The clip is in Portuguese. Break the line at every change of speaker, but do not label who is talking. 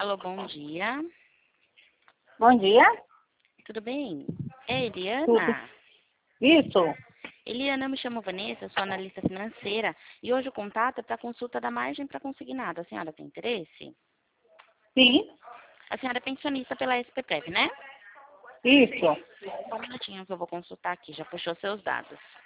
Alô, bom dia.
Bom dia.
Tudo bem? É
Tudo.
Eliana?
Isso?
Eliana, eu me chamo Vanessa, eu sou analista financeira e hoje o contato é para consulta da margem para consignado. A senhora tem interesse?
Sim.
A senhora é pensionista pela SPPEV, né?
Isso.
Só um minutinho que eu vou consultar aqui, já puxou seus dados.